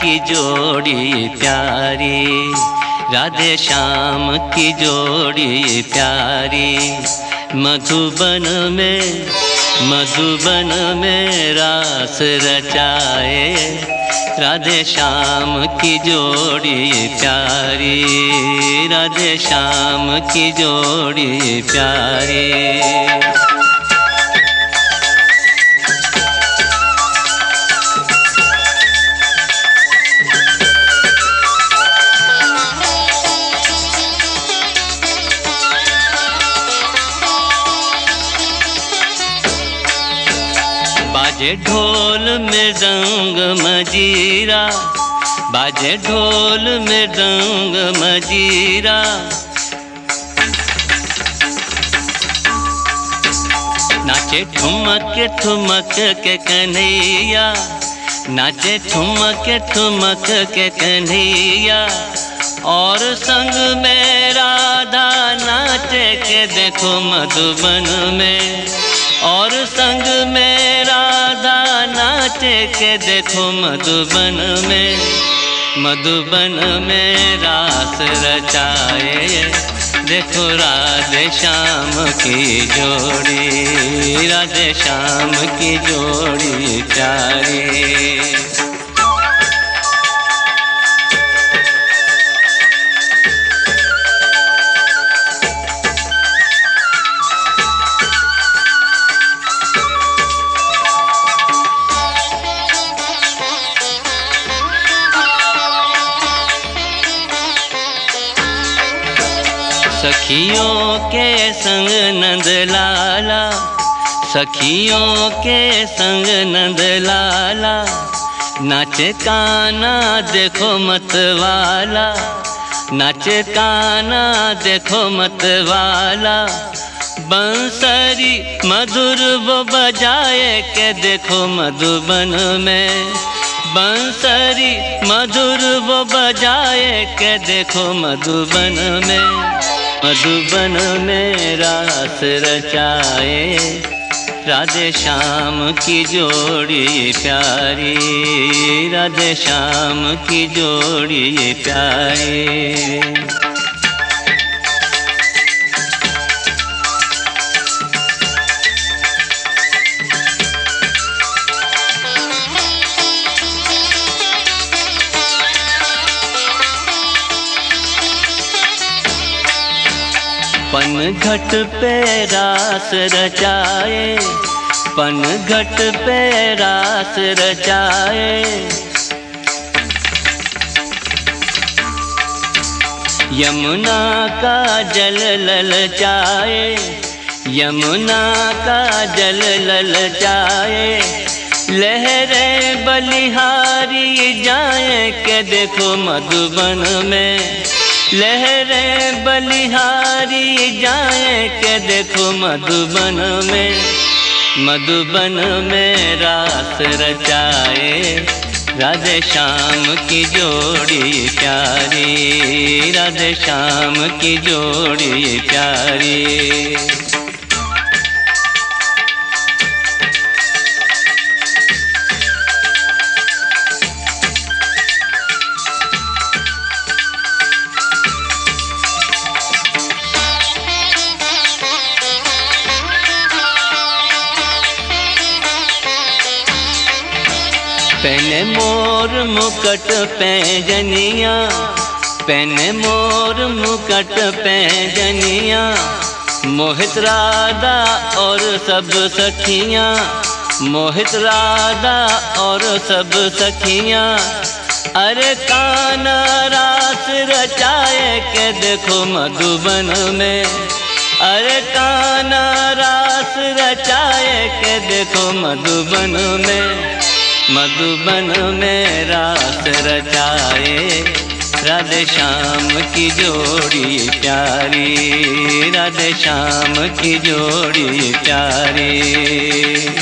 की जोड़ी प्यारी, राधे श्याम की जोड़ी प्यारी। मधुबन में रास रचाए, राधे श्याम की जोड़ी प्यारी, राधे श्याम की जोड़ी प्यारी। बाजे ढोल मृदंग मजीरा, बाजे ढोल मृदंग मजीरा। नाचे ठुमक ठुमक के कन्हैया, नाचे ठुमक ठुमक के कन्हैया। और संग में राधा नाचे के देखो मधुबन में, और संग में राधा नाचे के देखो मधुबन में। मधुबन में रास रचाए, देखो राधे श्याम की जोड़ी, राधे श्याम की जोड़ी प्यारी। सखियों के संग नंद लाला, सखियों के संग नंद लाला। नाचे काना देखो मतवाला, नाचे काना देखो मतवाला। बंसरी मधुर वो बजाए के देखो मधुबन में, बंसरी मधुर वो बजाए के देखो मधुबन में। मधुबन में रास रचाए, राधे श्याम की जोड़ी प्यारी, राधे श्याम की जोड़ी प्यारी। पनघट पे रास रचाए, पनघट पे रास रचाए। यमुना का जल ललचाए, यमुना का जल ललचाए। लहरें बलिहारी जाए के देखो मधुबन में, लहरें बलिहारी जाए के देखो मधुबन में। मधुबन में रास रचाए, राधे श्याम की जोड़ी प्यारी, राधे श्याम की जोड़ी प्यारी। पहने मोर मुकट पैजनिया, पहने मोर मुकट पैजनिया। मोहित राधा और सब सखियाँ, मोहित राधा और सब सखियाँ। अरे काना रास रचाए के देखो मधुबन में, अरे काना रास रचाए के देखो मधुबन में। मधुबन में रास रचाए, राधे श्याम की जोड़ी प्यारी, राधे श्याम की जोड़ी प्यारी।